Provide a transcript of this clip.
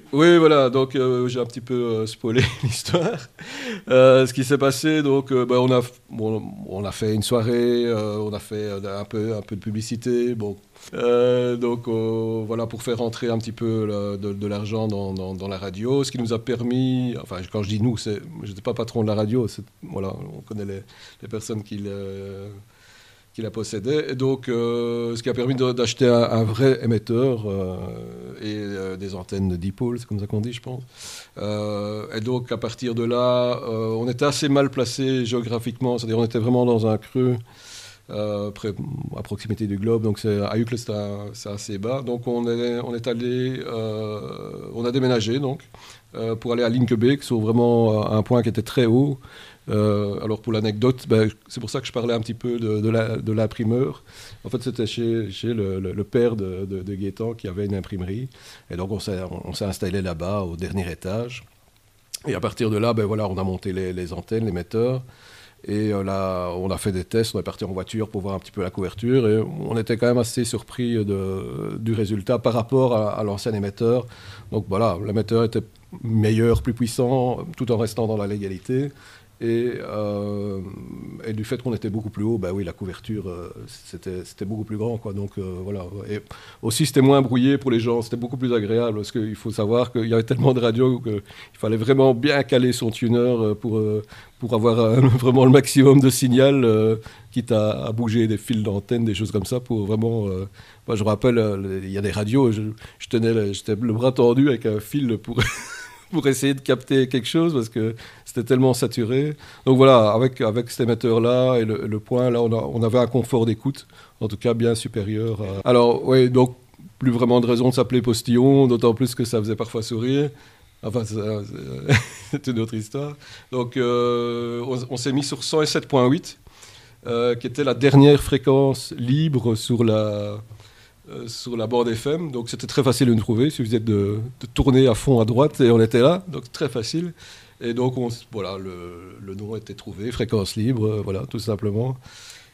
Oui, voilà, donc j'ai un petit peu spoilé l'histoire. Ce qui s'est passé, donc on a fait une soirée, on a fait un peu de publicité, bon. Donc voilà, pour faire rentrer un petit peu de l'argent dans la radio, ce qui nous a permis, enfin quand je dis nous, je n'étais pas patron de la radio, voilà, on connaît les personnes qui la possédait. Et donc, ce qui a permis d'acheter un vrai émetteur et des antennes de dipôle, c'est comme ça qu'on dit, je pense. Et donc, à partir de là, on était assez mal placé géographiquement, c'est-à-dire on était vraiment dans un creux. À proximité du globe, donc à Uccle c'est assez bas. Donc on est allé, on a déménagé donc pour aller à Linkebeek sur vraiment un point qui était très haut. Alors pour l'anecdote, c'est pour ça que je parlais un petit peu de l'imprimeur. En fait, c'était chez le père de Gaétan qui avait une imprimerie. Et donc on s'est installé là-bas au dernier étage. Et à partir de là, voilà, on a monté les antennes, les émetteurs. Et là, on a fait des tests, on est parti en voiture pour voir un petit peu la couverture. Et on était quand même assez surpris du résultat par rapport à l'ancien émetteur. Donc voilà, l'émetteur était meilleur, plus puissant, tout en restant dans la légalité. Et du fait qu'on était beaucoup plus haut, oui, la couverture, c'était beaucoup plus grand, quoi. Donc voilà. Et aussi, c'était moins brouillé pour les gens, c'était beaucoup plus agréable, parce qu'il faut savoir qu'il y avait tellement de radios qu'il fallait vraiment bien caler son tuner pour avoir vraiment le maximum de signal, quitte à bouger des fils d'antenne, des choses comme ça, pour vraiment... moi, je me rappelle, il y a des radios, j'étais le bras tendu avec un fil pour... pour essayer de capter quelque chose parce que c'était tellement saturé. Donc voilà, avec cet émetteur-là et le point, là, on avait un confort d'écoute, en tout cas bien supérieur. Alors, oui, donc plus vraiment de raison de s'appeler postillon, d'autant plus que ça faisait parfois sourire. Enfin, c'est une autre histoire. Donc, on s'est mis sur 107.8, qui était la dernière fréquence libre sur la bande FM, donc c'était très facile de nous trouver, il suffisait de tourner à fond à droite et on était là, donc très facile. Et donc voilà, le nom était trouvé, fréquence libre, voilà, tout simplement.